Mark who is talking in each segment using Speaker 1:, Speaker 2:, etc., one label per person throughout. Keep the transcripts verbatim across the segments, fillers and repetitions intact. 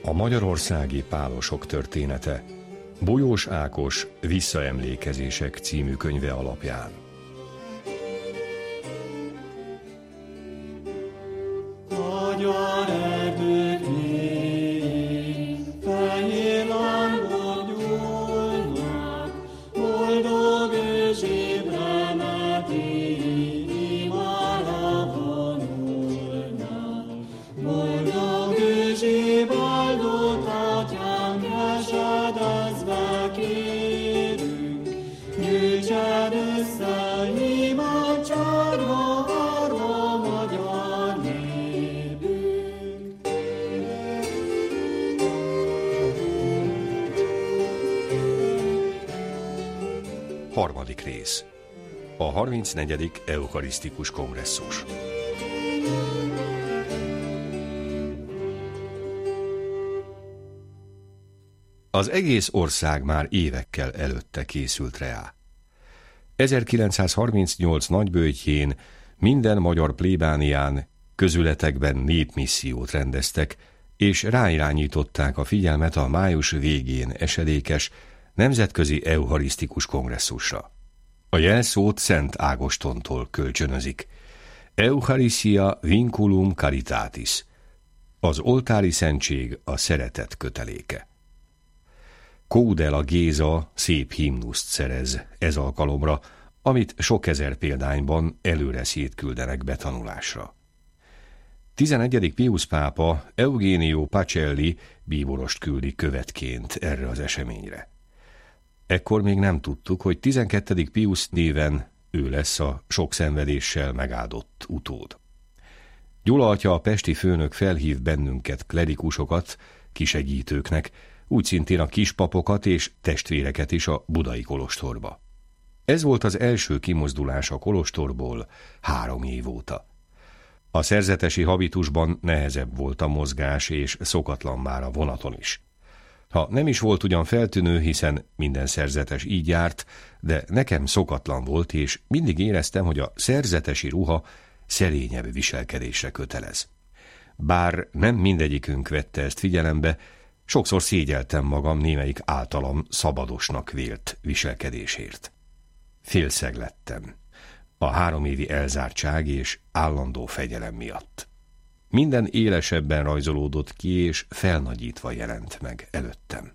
Speaker 1: A magyarországi pálosok története Bolyós Ákos Visszaemlékezések című könyve alapján.
Speaker 2: Magyar erdők mélyén fehér lángok gyúlnak, boldog ős ébreneti imára vonulnak. Boldog ős éváldott atyánk, esedezve kérünk, gyűjtsed össze imádságba arva magyar népünk.
Speaker 1: Harmadik rész. A harmincnegyedik Eucharisztikus Kongresszus. Az egész ország már évekkel előtte készült rá. ezerkilencszázharmincnyolc nagyböjtjén minden magyar plébánián közületekben népmissziót rendeztek, és ráirányították a figyelmet a május végén esedékes nemzetközi eucharisztikus kongresszusra. A jelszót Szent Ágostontól kölcsönözik. Eucharistia vinculum caritatis. Az oltári szentség a szeretet köteléke. Kódela Géza szép himnuszt szerez ez alkalomra, amit sok ezer példányban előre szétküldenek betanulásra. tizenegyedik Piusz pápa Eugenio Pacelli bíborost küldi követként erre az eseményre. Ekkor még nem tudtuk, hogy tizenkettedik Piusz néven ő lesz a sok szenvedéssel megáldott utód. Gyula atya, a pesti főnök felhív bennünket, klerikusokat, kisegítőknek, úgy szintén a kispapokat és testvéreket is a budai kolostorba. Ez volt az első kimozdulás a kolostorból három év óta. A szerzetesi habitusban nehezebb volt a mozgás, és szokatlan már a vonaton is. Ha nem is volt ugyan feltűnő, hiszen minden szerzetes így járt, de nekem szokatlan volt, és mindig éreztem, hogy a szerzetesi ruha szerényebb viselkedésre kötelez. Bár nem mindegyikünk vette ezt figyelembe, sokszor szégyeltem magam némelyik általam szabadosnak vélt viselkedésért. Félszeg lettem a három évi elzártság és állandó fegyelem miatt. Minden élesebben rajzolódott ki, és felnagyítva jelent meg előttem.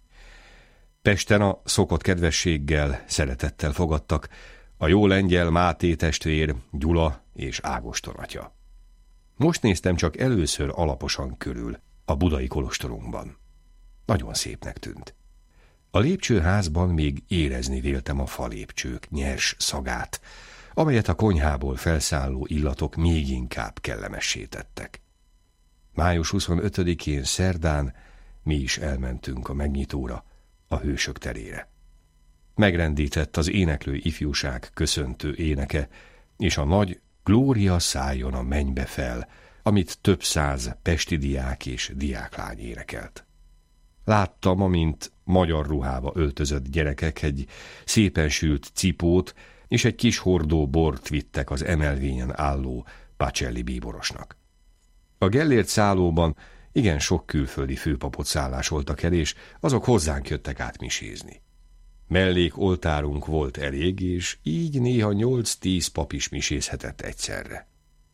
Speaker 1: Pesten a szokott kedvességgel, szeretettel fogadtak a jó lengyel Máté testvér, Gyula és Ágoston atya. Most néztem csak először alaposan körül a budai kolostorunkban. Nagyon szépnek tűnt. A lépcsőházban még érezni véltem a falépcsők nyers szagát, amelyet a konyhából felszálló illatok még inkább kellemessé tettek. május huszonötödikén szerdán mi is elmentünk a megnyitóra, a Hősök terére. Megrendített az éneklő ifjúság köszöntő éneke, és a nagy Glória szálljon a mennybe fel, amit több száz pesti diák és diáklány énekelt. Láttam, amint magyar ruhába öltözött gyerekek egy szépen sült cipót és egy kis hordó bort vittek az emelvényen álló Pacelli bíborosnak. A Gellért szállóban igen sok külföldi főpapot szállásoltak el, és azok hozzánk jöttek át misézni. Mellék oltárunk volt elég, és így néha nyolc-tíz pap is misézhetett egyszerre.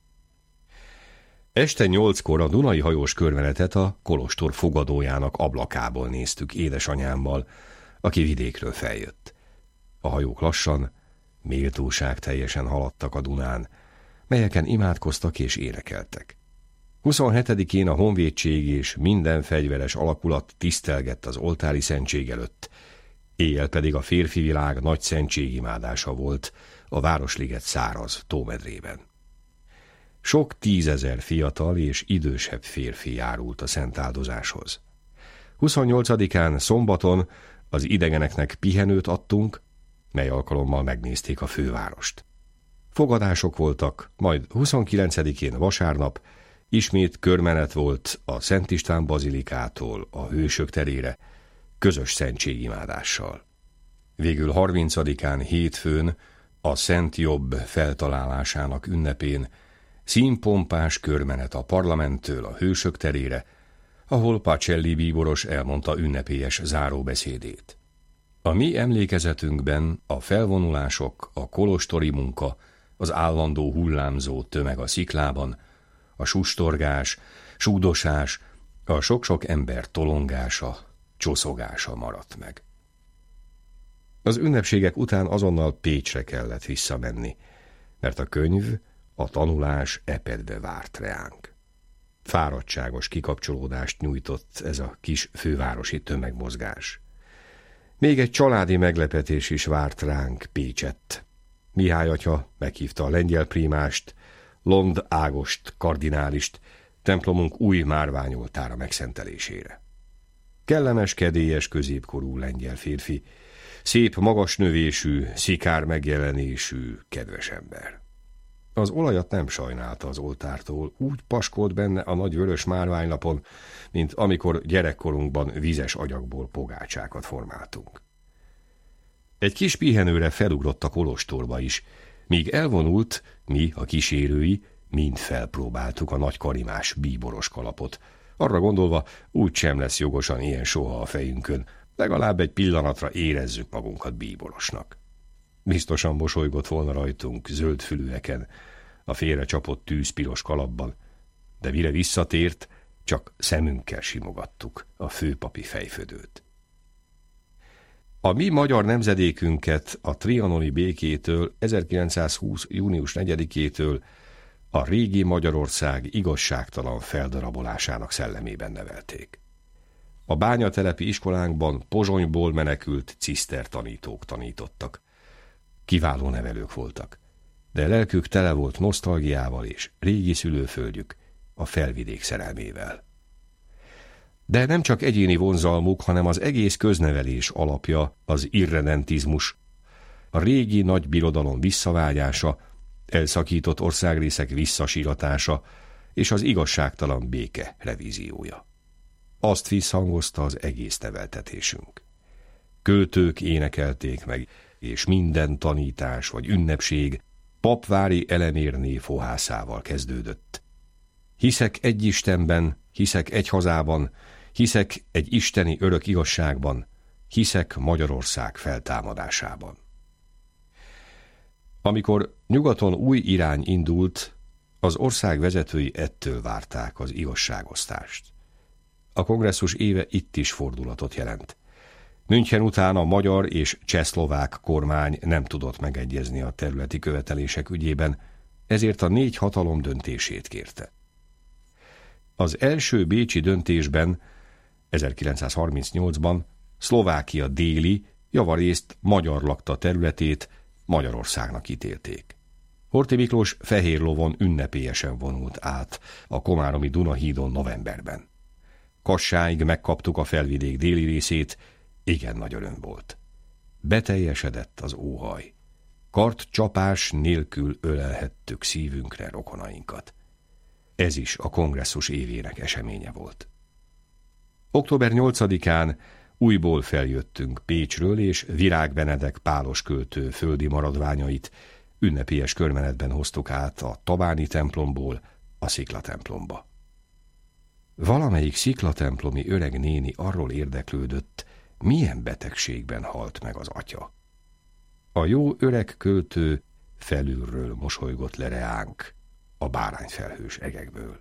Speaker 1: Este nyolckor a Dunai hajós körmenetet a kolostor fogadójának ablakából néztük édesanyámmal, aki vidékről feljött. A hajók lassan, méltóság teljesen haladtak a Dunán, melyeken imádkoztak és énekeltek. huszonhetedikén a honvédség és minden fegyveres alakulat tisztelgett az oltári szentség előtt, éjjel pedig a férfi világ nagy szentségimádása volt a Városliget száraz tómedrében. Sok tízezer fiatal és idősebb férfi járult a szentáldozáshoz. huszonnyolcadikán szombaton az idegeneknek pihenőt adtunk, mely alkalommal megnézték a fővárost. Fogadások voltak, majd huszonkilencedikén vasárnap ismét körmenet volt a Szent István bazilikától a Hősök terére, közös szentségimádással. Végül harmincadikán hétfőn a Szent Jobb feltalálásának ünnepén színpompás körmenet a parlamenttől a Hősök terére, ahol Pacelli bíboros elmondta ünnepélyes záróbeszédét. A mi emlékezetünkben a felvonulások, a kolostori munka, az állandó hullámzó tömeg a sziklában, a sustorgás, súgdosás, a sok-sok ember tolongása, csoszogása maradt meg. Az ünnepségek után azonnal Pécsre kellett visszamenni, mert a könyv, a tanulás epedve várt reánk. Fáradtságos kikapcsolódást nyújtott ez a kis fővárosi tömegmozgás. Még egy családi meglepetés is várt ránk Pécsett. Mihály atya meghívta a lengyel prímást, Lond Ágost kardinálist, templomunk új márványoltára megszentelésére. Kellemes, kedélyes, középkorú lengyel férfi, szép, magas növésű, szikár megjelenésű, kedves ember. Az olajat nem sajnálta az oltártól, úgy paskolt benne a nagy vörös márványlapon, mint amikor gyerekkorunkban vizes agyagból pogácsákat formáltunk. Egy kis pihenőre felugrott a kolostorba is, míg elvonult, mi, a kísérői, mind felpróbáltuk a nagy karimás bíboros kalapot, arra gondolva, úgy sem lesz jogosan ilyen soha a fejünkön, legalább egy pillanatra érezzük magunkat bíborosnak. Biztosan mosolygott volna rajtunk zöld fülűeken, a félre csapott tűzpiros kalapban, de mire visszatért, csak szemünkkel simogattuk a főpapi fejfödőt. A mi magyar nemzedékünket a trianoni békétől, ezerkilencszázhúsz. június negyedikétől a régi Magyarország igazságtalan feldarabolásának szellemében nevelték. A bányatelepi iskolánkban Pozsonyból menekült cisztertanítók tanítottak. Kiváló nevelők voltak, de lelkük tele volt nosztalgiával és régi szülőföldjük, a Felvidék szerelmével. De nem csak egyéni vonzalmuk, hanem az egész köznevelés alapja az irredentizmus, a régi nagy birodalom visszavágyása, elszakított országrészek visszasíratása és az igazságtalan béke revíziója. Azt visszhangozta az egész neveltetésünk. Költők énekelték meg, és minden tanítás vagy ünnepség papvári elemérné fohászával kezdődött. Hiszek egy Istenben, hiszek egy hazában, hiszek egy isteni örök igazságban, hiszek Magyarország feltámadásában. Amikor nyugaton új irány indult, az ország vezetői ettől várták az igazságosztást. A kongresszus éve itt is fordulatot jelent. München után a magyar és csehszlovák kormány nem tudott megegyezni a területi követelések ügyében, ezért a négy hatalom döntését kérte. Az első bécsi döntésben, ezerkilencszázharmincnyolcban Szlovákia déli, javarészt magyar lakta területét Magyarországnak ítélték. Horthy Miklós fehér lovon ünnepélyesen vonult át a komáromi Dunahídon novemberben. Kassáig megkaptuk a Felvidék déli részét, igen nagy öröm volt. Beteljesedett az óhaj. Kartcsapás nélkül ölelhettük szívünkre rokonainkat. Ez is a kongresszus évének eseménye volt. október nyolcadikán újból feljöttünk Pécsről, és Virág Benedek pálos költő földi maradványait ünnepélyes körmenetben hoztuk át a Tabáni templomból a Sziklatemplomba. Valamelyik sziklatemplomi öreg néni arról érdeklődött, milyen betegségben halt meg az atya. A jó öreg költő felülről mosolygott le reánk a bárányfelhős egekből.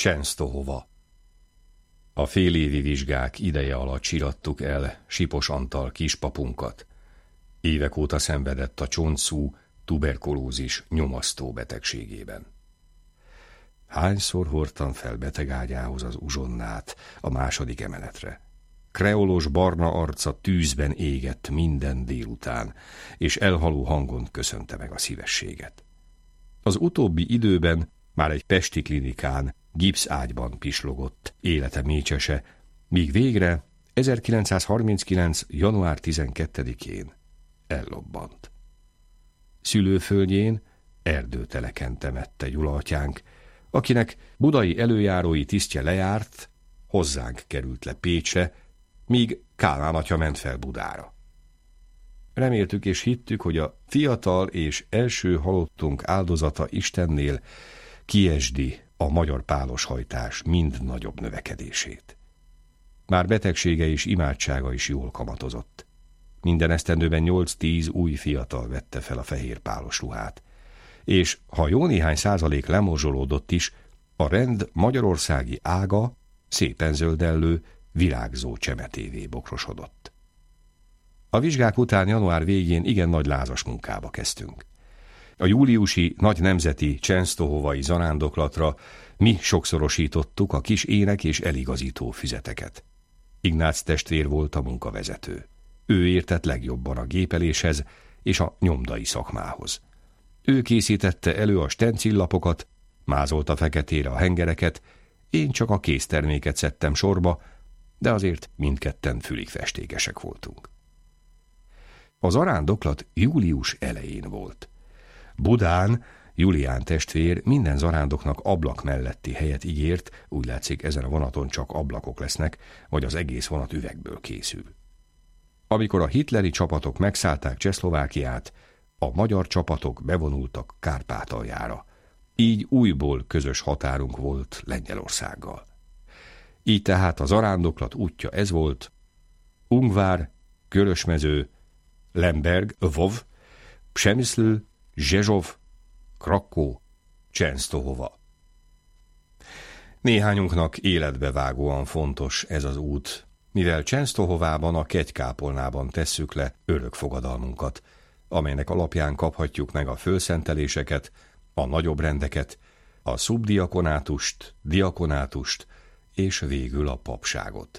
Speaker 1: Csensztohova. A félévi vizsgák ideje alatt csirattuk el Sipos Antal kispapunkat. Évek óta szenvedett a csontszú, tuberkulózis nyomasztó betegségében. Hányszor hordtam fel betegágyához az uzsonnát a második emeletre. Kreolos barna arca tűzben égett minden délután, és elhaló hangon köszönte meg a szívességet. Az utóbbi időben már egy pesti klinikán gipszágyban pislogott élete mécsese, míg végre ezerkilencszázharminckilenc. január tizenkettedikén ellobbant. Szülőföldjén erdőteleken temette Gyula atyánk, akinek budai előjárói tisztje lejárt, hozzánk került le Pécsre, míg Kálmán atya ment fel Budára. Reméltük és hittük, hogy a fiatal és első halottunk áldozata Istennél kiesdi a magyar páloshajtás mind nagyobb növekedését. Már betegsége és imádsága is jól kamatozott. Minden esztendőben nyolc-tíz új fiatal vette fel a fehér pálos ruhát, és ha jó néhány százalék lemorzsolódott is, a rend magyarországi ága szépen zöldellő, virágzó csemetévé bokrosodott. A vizsgák után január végén igen nagy lázas munkába kezdtünk. A júliusi nagy nemzeti csensztohovai zarándoklatra mi sokszorosítottuk a kis ének és eligazító füzeteket. Ignác testvér volt a munkavezető. Ő értett legjobban a gépeléshez és a nyomdai szakmához. Ő készítette elő a stencillapokat, mázolta feketére a hengereket, én csak a készterméket szedtem sorba, de azért mindketten fülig festékesek voltunk. A zarándoklat július elején volt. Budán Julián testvér minden zarándoknak ablak melletti helyet ígért, úgy látszik ezen a vonaton csak ablakok lesznek, vagy az egész vonat üvegből készül. Amikor a hitleri csapatok megszállták Csehszlovákiát, a magyar csapatok bevonultak Kárpátaljára. Így újból közös határunk volt Lengyelországgal. Így tehát a zarándoklat útja ez volt: Ungvár, Körösmező, Lemberg, Lvov, Przemyszl, Zsezsov, Krakó, Csensztohova. Néhányunknak életbevágóan fontos ez az út, mivel Csensztohovában a kegykápolnában tesszük le örökfogadalmunkat, amelynek alapján kaphatjuk meg a fölszenteléseket, a nagyobb rendeket, a szubdiakonátust, diakonátust és végül a papságot.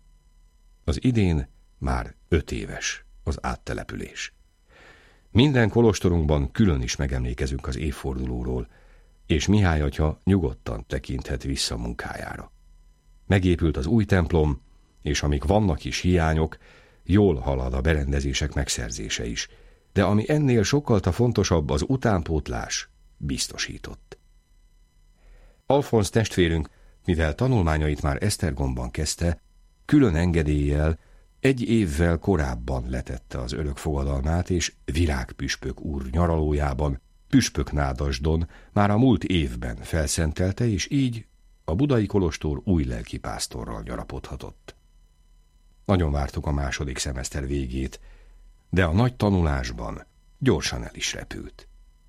Speaker 1: Az idén már öt éves az áttelepülés. Minden kolostorunkban külön is megemlékezünk az évfordulóról, és Mihály atya nyugodtan tekinthet vissza munkájára. Megépült az új templom, és amik vannak is hiányok, jól halad a berendezések megszerzése is, de ami ennél sokkal fontosabb, az utánpótlás biztosított. Alfonsz testvérünk, mivel tanulmányait már Esztergomban kezdte, külön engedéllyel egy évvel korábban letette az örökfogadalmát, és Virágpüspök úr nyaralójában, Püspöknádasdon már a múlt évben felszentelte, és így a budai kolostor új lelkipásztorral gyarapodhatott. Nagyon vártuk a második szemeszter végét, de a nagy tanulásban gyorsan el is repült.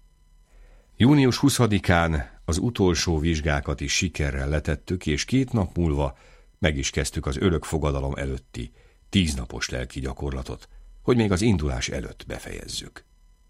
Speaker 1: június huszadikán az utolsó vizsgákat is sikerrel letettük, és két nap múlva meg is kezdtük az örökfogadalom előtti tíznapos lelki gyakorlatot, hogy még az indulás előtt befejezzük.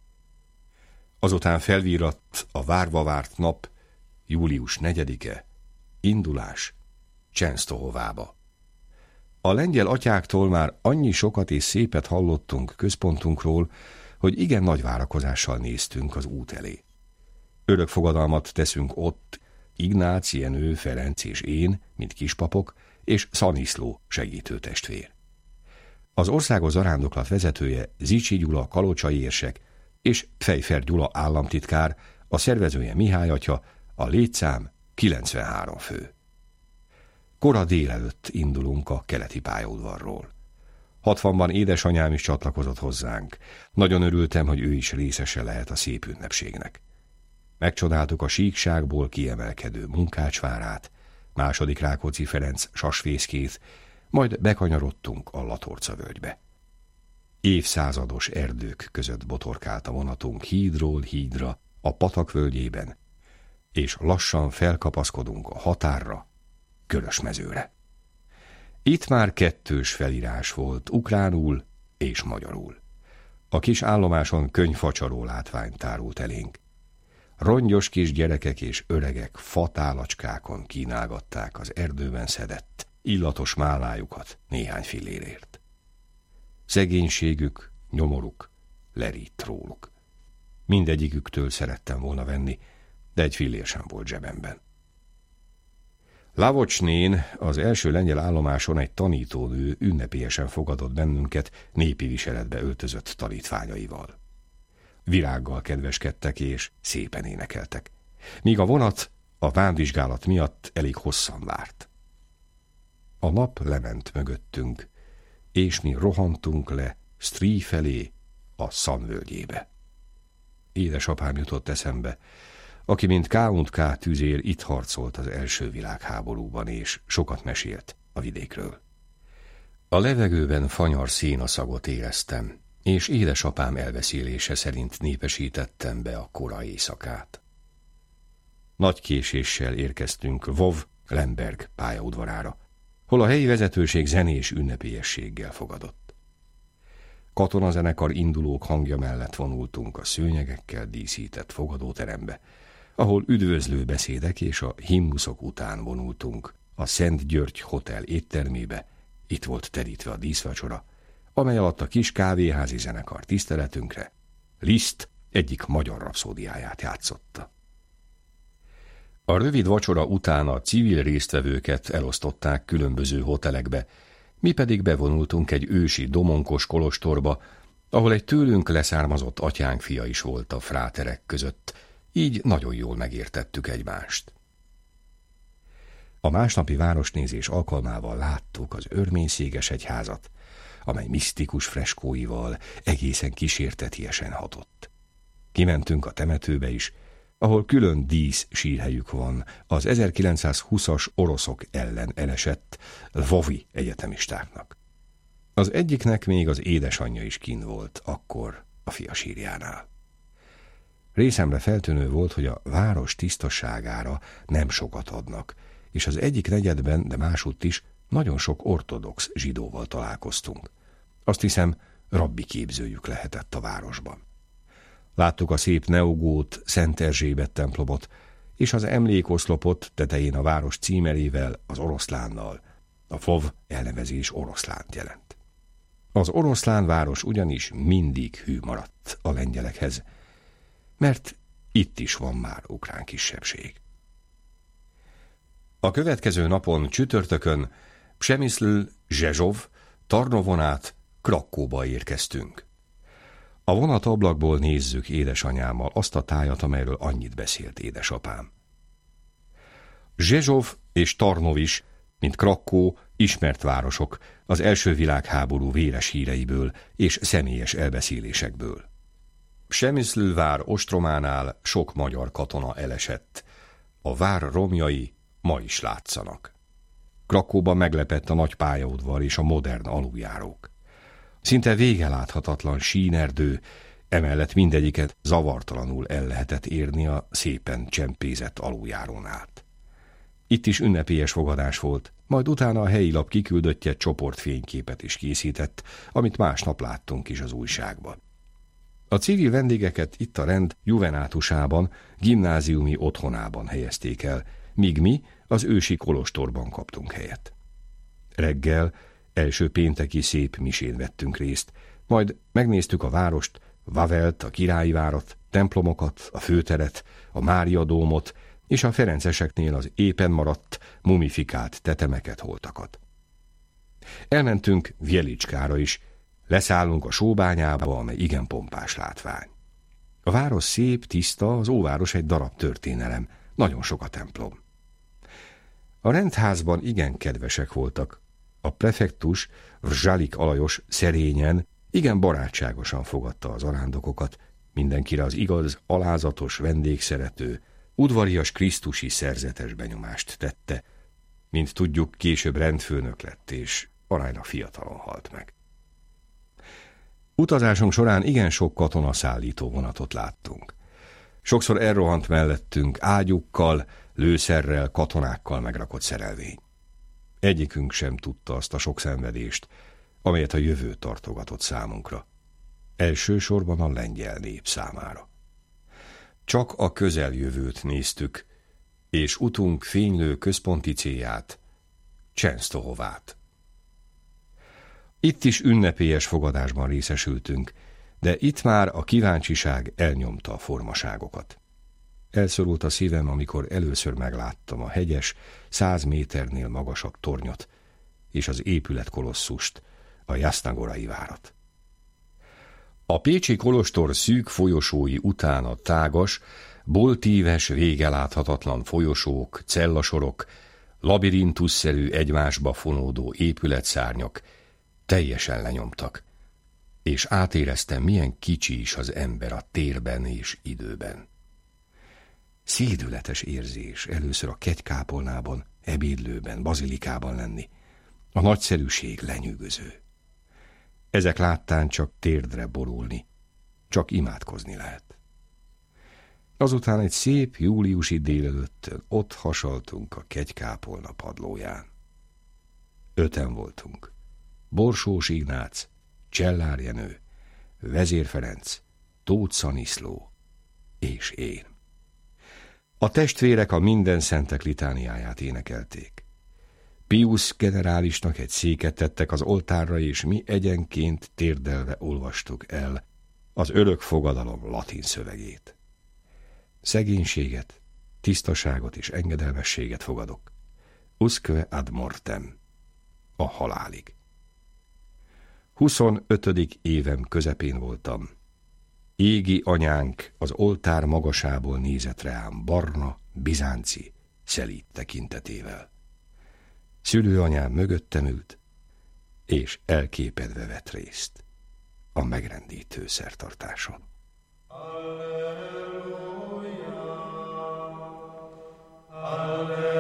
Speaker 1: Azután felvíratt a várva várt nap, július negyedike, indulás Csensztohovába. A lengyel atyáktól már annyi sokat és szépet hallottunk központunkról, hogy igen nagy várakozással néztünk az út elé. Örökfogadalmat teszünk ott, Ignác, Jenő, Ferenc és én, mint kispapok, és Szaniszló segítőtestvér. Az országos zarándoklat vezetője Zichy Gyula kalocsai érsek, és Pfeiffer Gyula államtitkár, a szervezője Mihály atya, a létszám kilencvenhárom fő. Kora délelőtt indulunk a keleti pályaudvarról. Hatvanban édesanyám is csatlakozott hozzánk. Nagyon örültem, hogy ő is részese lehet a szép ünnepségnek. Megcsodáltuk a síkságból kiemelkedő Munkácsvárát, második Rákóczi Ferenc sasfészkét, majd bekanyarodtunk a Latorca völgybe. Évszázados erdők között botorkált a vonatunk hídról hídra a patak völgyében, és lassan felkapaszkodunk a határra, Körösmezőre. Itt már kettős felírás volt, ukránul és magyarul. A kis állomáson könyvfacsaró látvány tárult elénk. Rongyos kis gyerekek és öregek fatálacskákon kínálgatták az erdőben szedett, illatos málájukat néhány fillérért. Szegénységük, nyomoruk lerít róluk. Mindegyiküktől szerettem volna venni, de egy fillér sem volt zsebemben. Lavocsnén, az első lengyel állomáson egy tanítónő ünnepélyesen fogadott bennünket népi viseletbe öltözött tanítványaival. Virággal kedveskedtek és szépen énekeltek, míg a vonat a vámvizsgálat miatt elég hosszan várt. A nap lement mögöttünk, és mi rohantunk le Stríj felé, a San völgyébe. Édesapám jutott eszembe, aki mint K és K tüzér itt harcolt az első világháborúban, és sokat mesélt a vidékről. A levegőben fanyar szénaszagot éreztem, és édesapám elbeszélése szerint népesítettem be a kora éjszakát. Nagy késéssel érkeztünk Lvov-Lemberg pályaudvarára, hol a helyi vezetőség zenés ünnepélyességgel fogadott. Katonazenekar indulók hangja mellett vonultunk a szőnyegekkel díszített fogadóterembe, ahol üdvözlő beszédek és a himnuszok után vonultunk a Szent György Hotel éttermébe. Itt volt terítve a díszvacsora, amely alatt a kis kávéházi zenekar tiszteletünkre Liszt egyik magyar rapszódiáját játszotta. A rövid vacsora után a civil résztvevőket elosztották különböző hotelekbe, mi pedig bevonultunk egy ősi domonkos kolostorba, ahol egy tőlünk leszármazott atyánk fia is volt a fráterek között, így nagyon jól megértettük egymást. A másnapi városnézés alkalmával láttuk az örményszéges egyházat, amely misztikus freskóival egészen kísértetiesen hatott. Kimentünk a temetőbe is, ahol külön dísz sírhelyük van az ezerkilencszázhúszas oroszok ellen elesett lvovi egyetemistáknak. Az egyiknek még az édesanyja is kint volt akkor a fia sírjánál. Részemre feltűnő volt, hogy a város tisztaságára nem sokat adnak, és az egyik negyedben, de másutt is nagyon sok ortodox zsidóval találkoztunk. Azt hiszem, rabbi képzőjük lehetett a városban. Láttuk a szép neogót, Szent Erzsébet templomot, és az emlékoszlopot tetején a város címerével, az oroszlánnal. A Lvov elnevezés oroszlánt jelent. Az oroszlán város ugyanis mindig hű maradt a lengyelekhez, mert itt is van már ukrán kisebbség. A következő napon, csütörtökön Przemyszl-Rzeszów, Tarnovon át Krakkóba érkeztünk. A vonat ablakból nézzük édesanyámmal azt a tájat, amelyről annyit beszélt édesapám. Rzeszów és Tarnov is, mint Krakkó, ismert városok az első világháború véres híreiből és személyes elbeszélésekből. Przemyszl vár ostrománál sok magyar katona elesett. A vár romjai ma is látszanak. Krakkóban meglepett a nagy pályaudvar és a modern aluljárók. Szinte végeláthatatlan sínerdő, emellett mindegyiket zavartalanul el lehetett érni a szépen csempézett aluljárón át. Itt is ünnepélyes fogadás volt, majd utána a helyi lap kiküldöttje csoportfényképet is készített, amit másnap láttunk is az újságban. A civil vendégeket itt a rend juvenátusában, gimnáziumi otthonában helyezték el, míg mi az ősi kolostorban kaptunk helyet. Reggel első pénteki szép misén vettünk részt, majd megnéztük a várost, Wawelt, a királyi várat, templomokat, a főteret, a Mária dómot és a ferenceseknél az épen maradt, mumifikált tetemeket, holtakat. Elmentünk Vjelicskára is, leszállunk a sóbányába, amely igen pompás látvány. A város szép, tiszta, az óváros egy darab történelem, nagyon sok a templom. A rendházban igen kedvesek voltak. A prefektus, Vrzsalik Alajos szerényen, igen barátságosan fogadta az arándokokat, mindenkire az igaz, alázatos, vendégszerető, udvarias krisztusi szerzetes benyomást tette, mint tudjuk, később rendfőnök lett, és aránylag fiatalon halt meg. Utazásunk során igen sok katonaszállító vonatot láttunk. Sokszor elrohant mellettünk ágyukkal, lőszerrel, katonákkal megrakott szerelvény. Egyikünk sem tudta azt a sok szenvedést, amelyet a jövő tartogatott számunkra. Elsősorban a lengyel nép számára. Csak a közeljövőt néztük, és utunk fénylő központi célját, Csensztohovát. Itt is ünnepélyes fogadásban részesültünk, de itt már a kíváncsiság elnyomta a formaságokat. Elszorult a szívem, amikor először megláttam a hegyes, száz méternél magasabb tornyot és az épület kolosszust, a Jasznagorai várat. A pécsi kolostor szűk folyosói után a tágas, boltíves, vége láthatatlan folyosók, cellasorok, labirintusszerű egymásba fonódó épületszárnyak teljesen lenyomtak, és átéreztem, milyen kicsi is az ember a térben és időben. Szédületes érzés először a kegykápolnában, ebédlőben, bazilikában lenni. A nagyszerűség lenyűgöző. Ezek láttán csak térdre borulni, csak imádkozni lehet. Azután egy szép júliusi délelőttön ott hasaltunk a kegykápolna padlóján. Öten voltunk. Borsós Ignác, Csellár Jenő, Vezér Ferenc, Tóth Szaniszló és én. A testvérek a minden szentek litániáját énekelték. Piusz generálisnak egy széket tettek az oltárra, és mi egyenként térdelve olvastuk el az örök fogadalom latin szövegét. Szegénységet, tisztaságot és engedelmességet fogadok. Usque ad mortem, a halálig. Huszonötödik évem közepén voltam. Égi anyánk az oltár magasából nézett rám barna, bizánci, szelíd tekintetével. Szülőanyám mögöttem ült, és elképedve vett részt a megrendítő szertartáson.
Speaker 2: Alleluja, Alleluja.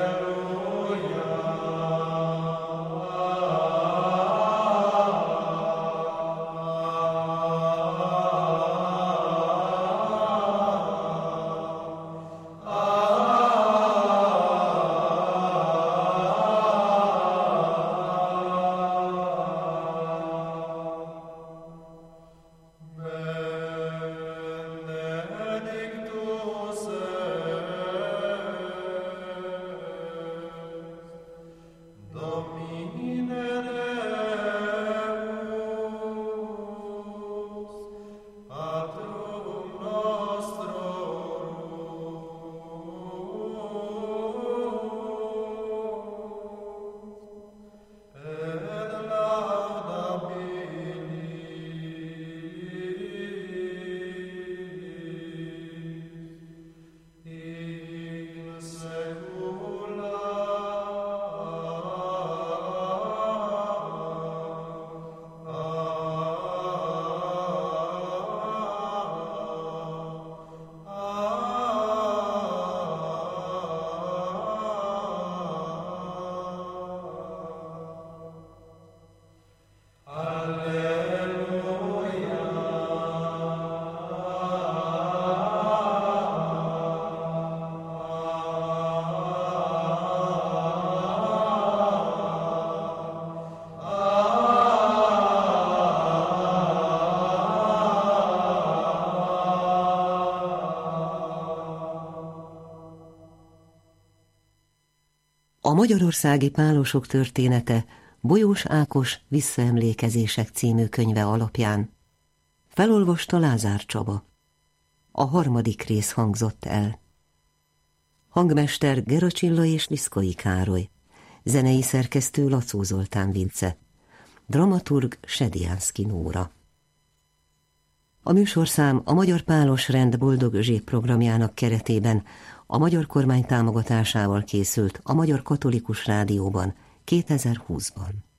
Speaker 3: A magyarországi pálosok története Bolyós Ákos Visszaemlékezések című könyve alapján. Felolvasta Lázár Csaba. A harmadik rész hangzott el. Hangmester Gera Csilla és Liszkai Károly. Zenei szerkesztő Lacó Zoltán Vince. Dramaturg Sediánszky Nóra. A műsorszám a Magyar Pálos Rend Boldog Özséb programjának keretében a magyar kormány támogatásával készült a Magyar Katolikus Rádióban kétezer-húszban.